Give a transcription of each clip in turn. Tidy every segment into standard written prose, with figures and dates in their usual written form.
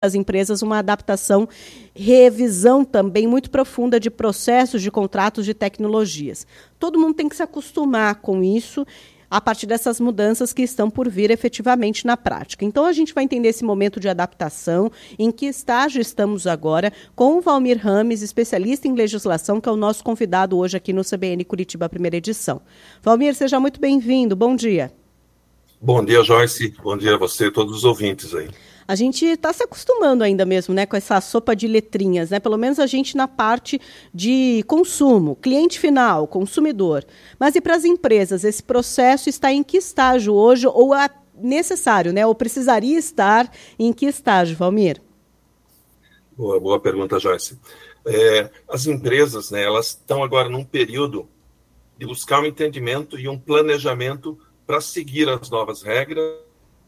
as empresas uma adaptação, revisão também muito profunda de processos, de contratos, de tecnologias. Todo mundo tem que se acostumar com isso a partir dessas mudanças que estão por vir efetivamente na prática. Então, a gente vai entender esse momento de adaptação, em que estágio estamos agora, com o Valmir Rames, especialista em legislação, que é o nosso convidado hoje aqui no CBN Curitiba, primeira edição. Valmir, seja muito bem-vindo. Bom dia. Bom dia, Joyce. Bom dia a você e todos os ouvintes aí. A gente está se acostumando ainda mesmo, né, com essa sopa de letrinhas, né? Pelo menos a gente na parte de consumo, cliente final, consumidor. Mas e para as empresas? Esse processo está em que estágio hoje, ou é necessário, né? Ou precisaria estar em que estágio, Valmir? Boa pergunta, Joyce. As empresas, né, elas estão agora num período de buscar um entendimento e um planejamento para seguir as novas regras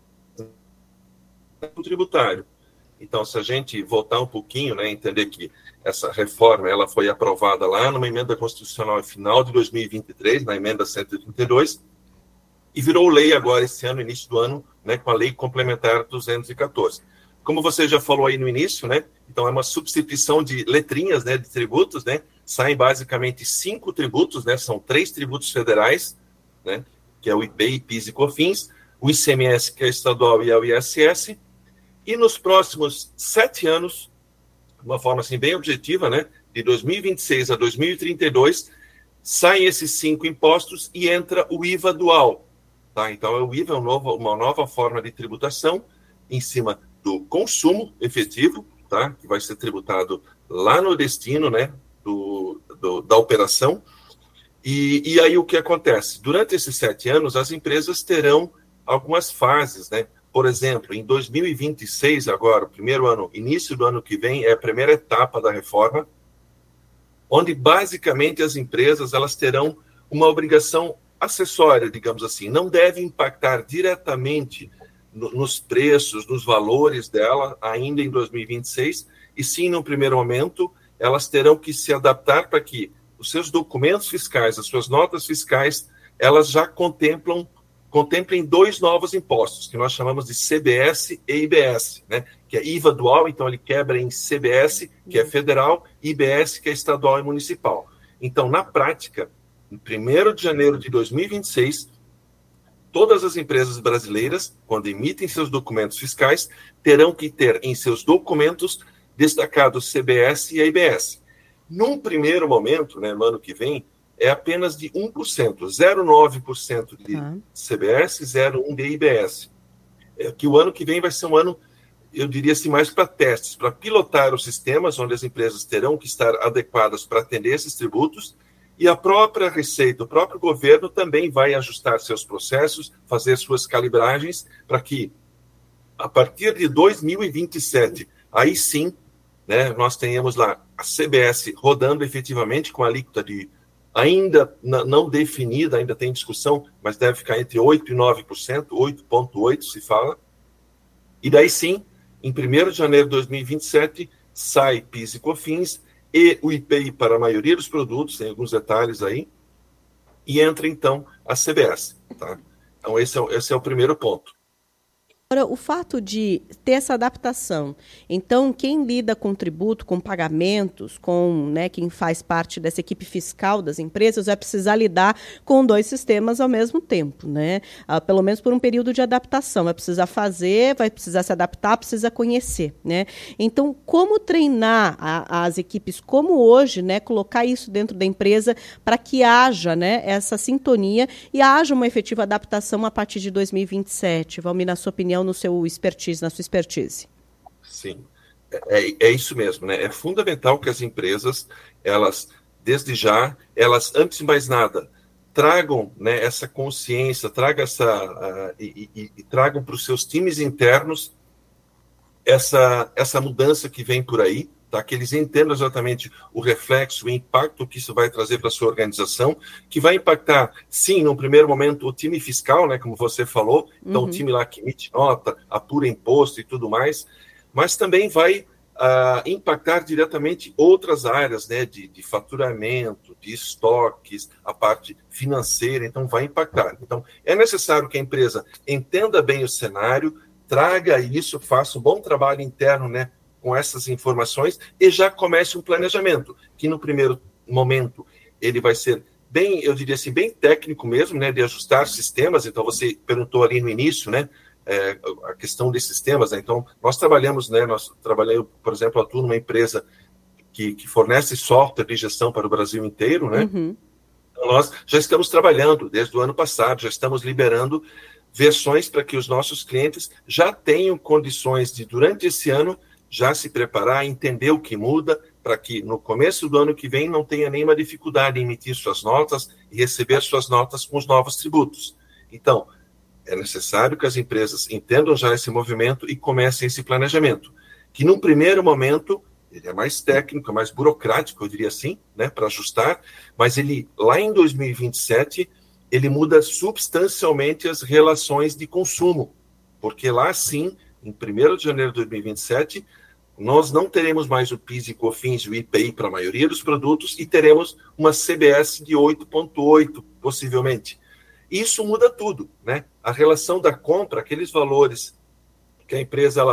tributário. Então, se a gente voltar um pouquinho, né, entender que essa reforma ela foi aprovada lá numa emenda constitucional final de 2023, na emenda 132, e virou lei agora esse ano, início do ano, né, com a lei complementar 214. Como você já falou aí no início, né, então é uma substituição de letrinhas, né, de tributos, né, saem basicamente 5 tributos, né, são 3 tributos federais, né, que é o IPI, PIS e COFINS, o ICMS, que é estadual, e é o ISS. E nos próximos 7 anos, de uma forma assim bem objetiva, né, de 2026 a 2032, saem esses 5 impostos e entra o IVA dual. Tá? Então, o IVA é uma nova forma de tributação em cima do consumo efetivo, tá? Que vai ser tributado lá no destino, né, da operação. E aí o que acontece? Durante esses 7 anos, as empresas terão algumas fases, né? Por exemplo, em 2026, agora, o primeiro ano, início do ano que vem, é a primeira etapa da reforma, onde basicamente as empresas elas terão uma obrigação acessória, digamos assim, não deve impactar diretamente nos preços, nos valores dela ainda em 2026, e sim, no primeiro momento, elas terão que se adaptar para que os seus documentos fiscais, as suas notas fiscais, elas já contemplem 2 novos impostos, que nós chamamos de CBS e IBS, né? Que é IVA dual, então ele quebra em CBS, que é federal, e IBS, que é estadual e municipal. Então, na prática, em 1º de janeiro de 2026, todas as empresas brasileiras, quando emitem seus documentos fiscais, terão que ter em seus documentos destacados CBS e IBS. Num primeiro momento, né, no ano que vem, é apenas de 1%, 0,9% de CBS, 0,1% de IBS. Que o ano que vem vai ser um ano, eu diria assim, mais para testes, para pilotar os sistemas, onde as empresas terão que estar adequadas para atender esses tributos, e a própria Receita, o próprio governo também vai ajustar seus processos, fazer suas calibragens, para que, a partir de 2027, aí sim, né, nós tenhamos lá a CBS rodando efetivamente com a alíquota de ainda não definida, ainda tem discussão, mas deve ficar entre 8% e 9%, 8,8% se fala. E daí sim, em 1º de janeiro de 2027, sai PIS e COFINS e o IPI para a maioria dos produtos, tem alguns detalhes aí, e entra então a CBS. Tá? Então esse é o primeiro ponto. Agora, o fato de ter essa adaptação, então quem lida com tributo, com pagamentos, com, né, quem faz parte dessa equipe fiscal das empresas, vai precisar lidar com 2 sistemas ao mesmo tempo, né? Pelo menos por um período de adaptação. Vai precisar fazer, vai precisar se adaptar, precisa conhecer, né? Então, como treinar as equipes, como hoje, né, colocar isso dentro da empresa para que haja, né, essa sintonia e haja uma efetiva adaptação a partir de 2027? Valmir, na sua opinião, na sua expertise. Sim, é isso mesmo, né? É fundamental que as empresas, elas, desde já, elas, antes de mais nada, tragam, né, essa consciência, tragam tragam para os seus times internos essa mudança que vem por aí, tá? Que eles entendam exatamente o reflexo, o impacto que isso vai trazer para a sua organização, que vai impactar, sim, no primeiro momento, o time fiscal, né, como você falou, então o time lá que emite nota, apura imposto e tudo mais, mas também vai impactar diretamente outras áreas, né, de faturamento, de estoques, a parte financeira, então vai impactar. Então, é necessário que a empresa entenda bem o cenário, traga isso, faça um bom trabalho interno, né, com essas informações e já comece um planejamento, que no primeiro momento ele vai ser bem, eu diria assim, bem técnico mesmo, né, de ajustar sistemas. Então, você perguntou ali no início, né, a questão de sistemas, né? Então, nós trabalhamos, né, por exemplo, atuo numa empresa que fornece software de gestão para o Brasil inteiro, né? Uhum. Então, nós já estamos trabalhando desde o ano passado, já estamos liberando versões para que os nossos clientes já tenham condições de, durante esse ano, já se preparar, entender o que muda, para que no começo do ano que vem não tenha nenhuma dificuldade em emitir suas notas e receber suas notas com os novos tributos. Então, é necessário que as empresas entendam já esse movimento e comecem esse planejamento, que num primeiro momento ele é mais técnico, é mais burocrático, eu diria assim, né, para ajustar, mas ele, lá em 2027, ele muda substancialmente as relações de consumo, porque lá sim, em 1º de janeiro de 2027, nós não teremos mais o PIS e COFINS e o IPI para a maioria dos produtos e teremos uma CBS de 8,8, possivelmente. Isso muda tudo, né? A relação da compra, aqueles valores que a empresa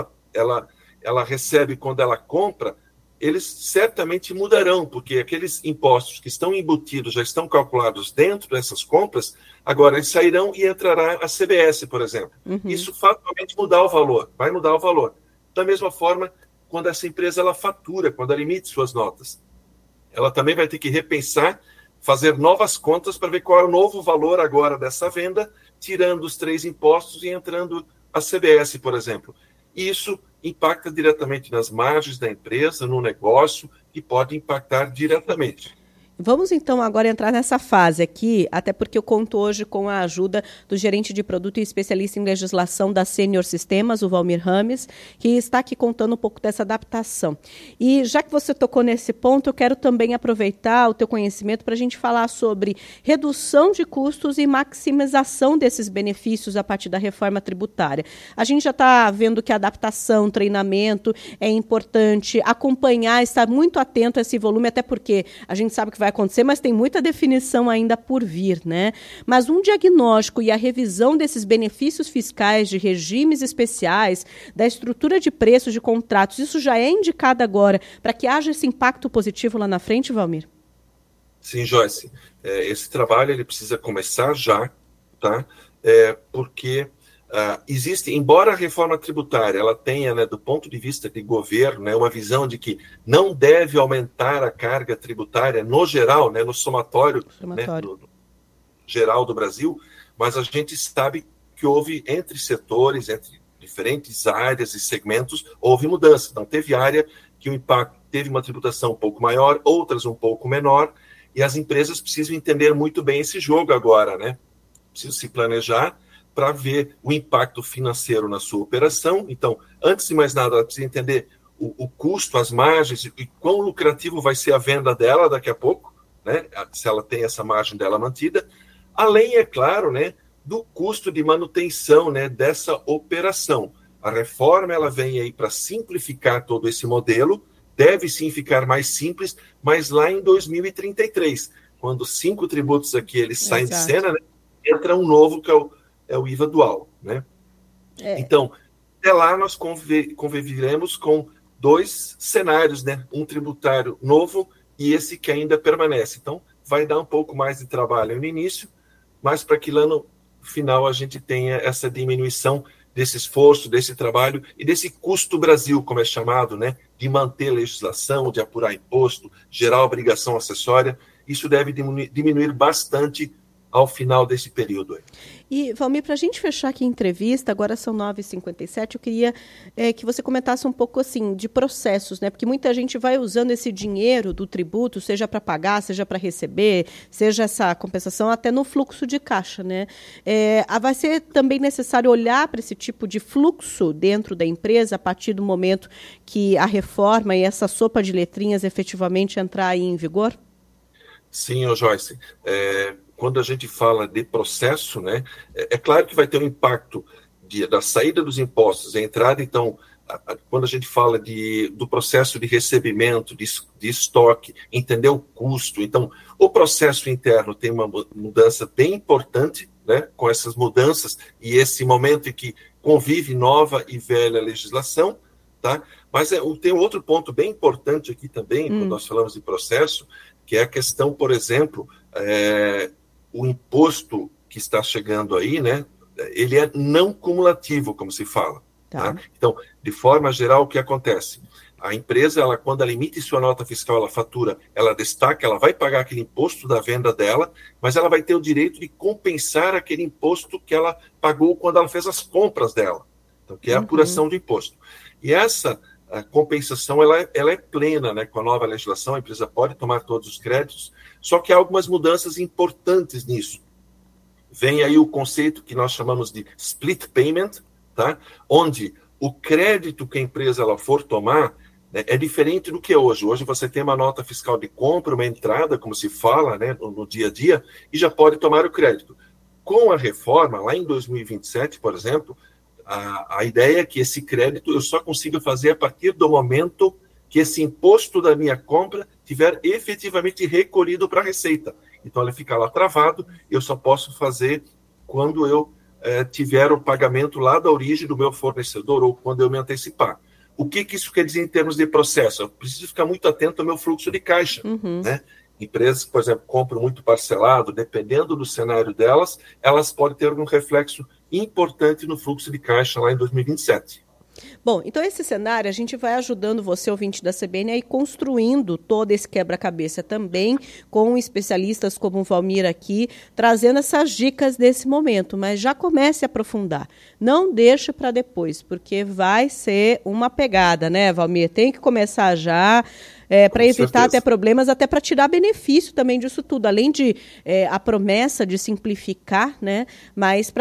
ela recebe quando ela compra, eles certamente mudarão, porque aqueles impostos que estão embutidos, já estão calculados dentro dessas compras, agora eles sairão e entrará a CBS, por exemplo. Uhum. Isso fatalmente mudar o valor, vai mudar o valor. Da mesma forma, quando essa empresa ela fatura, quando ela emite suas notas, ela também vai ter que repensar, fazer novas contas para ver qual é o novo valor agora dessa venda, tirando os 3 impostos e entrando a CBS, por exemplo. Isso impacta diretamente nas margens da empresa, no negócio, e pode impactar diretamente. Vamos então agora entrar nessa fase aqui, até porque eu conto hoje com a ajuda do gerente de produto e especialista em legislação da Senior Sistemas, o Valmir Rames, que está aqui contando um pouco dessa adaptação. E já que você tocou nesse ponto, eu quero também aproveitar o teu conhecimento para a gente falar sobre redução de custos e maximização desses benefícios a partir da reforma tributária. A gente já está vendo que a adaptação, treinamento é importante, acompanhar, estar muito atento a esse volume, até porque a gente sabe que vai acontecer, mas tem muita definição ainda por vir, né? Mas um diagnóstico e a revisão desses benefícios fiscais, de regimes especiais, da estrutura de preços de contratos, isso já é indicado agora para que haja esse impacto positivo lá na frente, Valmir? Sim, Joyce. Esse trabalho ele precisa começar já, tá? Porque existe, embora a reforma tributária ela tenha, né, do ponto de vista de governo, né, uma visão de que não deve aumentar a carga tributária no geral, né, no somatório. Né, geral do Brasil, mas a gente sabe que houve entre setores, entre diferentes áreas e segmentos, houve mudança. Então, teve área que o impacto teve uma tributação um pouco maior, outras um pouco menor, e as empresas precisam entender muito bem esse jogo agora, né? Precisam se planejar para ver o impacto financeiro na sua operação. Então, antes de mais nada, ela precisa entender o custo, as margens e quão lucrativo vai ser a venda dela daqui a pouco, né? Se ela tem essa margem dela mantida. Além, é claro, né, do custo de manutenção, né, dessa operação. A reforma ela vem aí para simplificar todo esse modelo, deve sim ficar mais simples, mas lá em 2033, quando 5 tributos aqui eles saem de cena, né, entra um novo que é o IVA dual, né? Então, até lá nós conviveremos com 2 cenários, né? Um tributário novo e esse que ainda permanece. Então, vai dar um pouco mais de trabalho no início, mas para que lá no final a gente tenha essa diminuição desse esforço, desse trabalho e desse custo Brasil, como é chamado, né? De manter legislação, de apurar imposto, gerar obrigação acessória. Isso deve diminuir bastante ao final desse período aí. E, Valmir, para a gente fechar aqui a entrevista, agora são 9h57, eu queria que você comentasse um pouco assim de processos, né? Porque muita gente vai usando esse dinheiro do tributo, seja para pagar, seja para receber, seja essa compensação até no fluxo de caixa, né? Vai ser também necessário olhar para esse tipo de fluxo dentro da empresa a partir do momento que a reforma e essa sopa de letrinhas efetivamente entrar aí em vigor? Sim, Joyce. Quando a gente fala de processo, né, é claro que vai ter um impacto da saída dos impostos, a entrada, então, quando a gente fala do processo de recebimento, de estoque, entender o custo, então, o processo interno tem uma mudança bem importante, né, com essas mudanças e esse momento em que convive nova e velha legislação, tá? Mas tem um outro ponto bem importante aqui também, quando nós falamos de processo, que é a questão, por exemplo, o imposto que está chegando aí, né? Ele é não cumulativo, como se fala. Tá? Então, de forma geral, o que acontece? A empresa, quando ela emite sua nota fiscal, ela fatura, ela destaca, ela vai pagar aquele imposto da venda dela, mas ela vai ter o direito de compensar aquele imposto que ela pagou quando ela fez as compras dela, então, que é a apuração do imposto. E essa compensação, ela é plena, né? Com a nova legislação, a empresa pode tomar todos os créditos, só que há algumas mudanças importantes nisso. Vem aí o conceito que nós chamamos de split payment, tá? Onde o crédito que a empresa ela for tomar, né, é diferente do que é hoje. Hoje você tem uma nota fiscal de compra, uma entrada, como se fala, né, no dia a dia, e já pode tomar o crédito. Com a reforma, lá em 2027, por exemplo, a ideia é que esse crédito eu só consiga fazer a partir do momento que esse imposto da minha compra tiver efetivamente recolhido para a Receita. Então, ele fica lá travado, eu só posso fazer quando eu tiver o pagamento lá da origem do meu fornecedor ou quando eu me antecipar. O que isso quer dizer em termos de processo? Eu preciso ficar muito atento ao meu fluxo de caixa. Né? Empresas que, por exemplo, compram muito parcelado, dependendo do cenário delas, elas podem ter um reflexo importante no fluxo de caixa lá em 2027. Bom, então esse cenário a gente vai ajudando você, ouvinte da CBN, a ir construindo todo esse quebra-cabeça também, com especialistas como o Valmir aqui, trazendo essas dicas nesse momento, mas já comece a aprofundar. Não deixe para depois, porque vai ser uma pegada, né, Valmir? Tem que começar já, para evitar até problemas, até para tirar benefício também disso tudo, além de a promessa de simplificar, né, mas